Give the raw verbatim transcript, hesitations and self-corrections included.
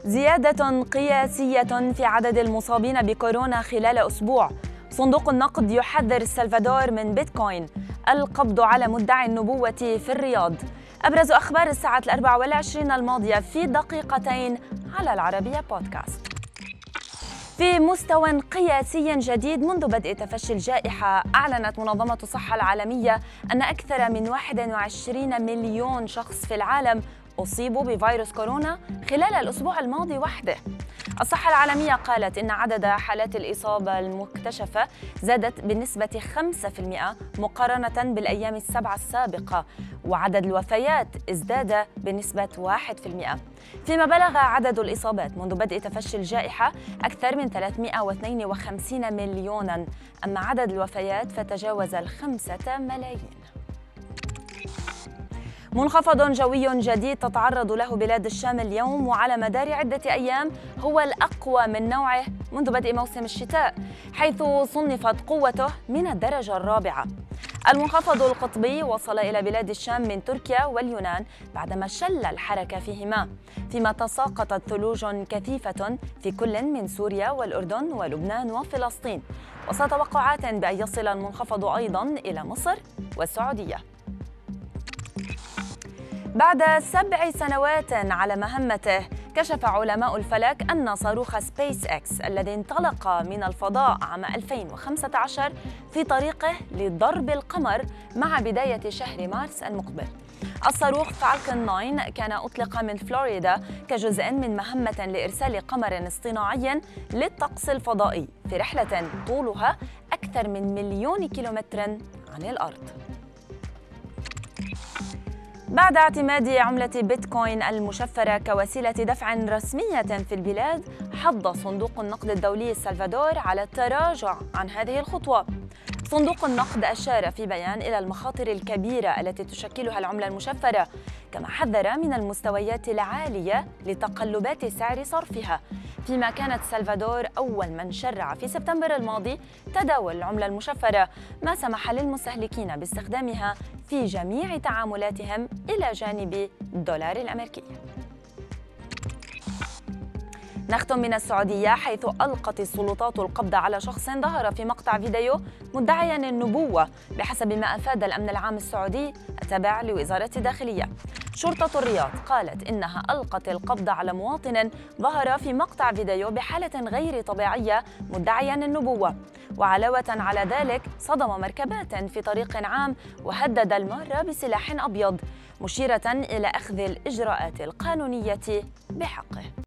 زيادة قياسية في عدد المصابين بكورونا خلال أسبوع. صندوق النقد يحذر السلفادور من بيتكوين. القبض على مدعي النبوة في الرياض. أبرز أخبار الساعة الأربع والعشرين الماضية في دقيقتين على العربية بودكاست. في مستوى قياسي جديد منذ بدء تفشي الجائحة، أعلنت منظمة الصحة العالمية أن أكثر من واحد وعشرين مليون شخص في العالم أصيبوا بفيروس كورونا خلال الأسبوع الماضي وحده. الصحة العالمية قالت إن عدد حالات الإصابة المكتشفة زادت بنسبة خمسة بالمئة مقارنة بالأيام السبعة السابقة، وعدد الوفيات ازداد بنسبة واحد بالمئة، فيما بلغ عدد الإصابات منذ بدء تفشي الجائحة أكثر من ثلاثمئة واثنين وخمسين مليوناً، أما عدد الوفيات فتجاوز الخمسة ملايين. منخفض جوي جديد تتعرض له بلاد الشام اليوم وعلى مدار عدة أيام هو الأقوى من نوعه منذ بدء موسم الشتاء، حيث صنفت قوته من الدرجة الرابعة. المنخفض القطبي وصل إلى بلاد الشام من تركيا واليونان بعدما شل الحركة فيهما، فيما تساقطت ثلوج كثيفة في كل من سوريا والأردن ولبنان وفلسطين، وسط توقعات بأن يصل المنخفض أيضاً إلى مصر والسعودية. بعد سبع سنوات على مهمته، كشف علماء الفلك أن صاروخ سبيس إكس الذي انطلق من الفضاء عام ألفين وخمسة عشر في طريقه لضرب القمر مع بداية شهر مارس المقبل. الصاروخ فالكون تسعة كان أطلق من فلوريدا كجزء من مهمة لإرسال قمر اصطناعي للطقس الفضائي في رحلة طولها أكثر من مليون كيلومتر عن الأرض. بعد اعتماد عملة بيتكوين المشفرة كوسيلة دفع رسمية في البلاد، حض صندوق النقد الدولي السلفادور على التراجع عن هذه الخطوة. صندوق النقد أشار في بيان إلى المخاطر الكبيرة التي تشكلها العملة المشفرة، كما حذر من المستويات العالية لتقلبات سعر صرفها، فيما كانت السلفادور أول من شرع في سبتمبر الماضي تداول العملة المشفرة، ما سمح للمستهلكين باستخدامها في جميع تعاملاتهم إلى جانب الدولار الأمريكي. نختم من السعودية، حيث ألقت السلطات القبض على شخص ظهر في مقطع فيديو مدعياً النبوة بحسب ما أفاد الأمن العام السعودي التابع لوزارة الداخلية. شرطة الرياض قالت إنها ألقت القبض على مواطن ظهر في مقطع فيديو بحالة غير طبيعية مدعياً النبوة، وعلاوة على ذلك صدم مركبات في طريق عام وهدد المارة بسلاح أبيض، مشيرة إلى أخذ الإجراءات القانونية بحقه.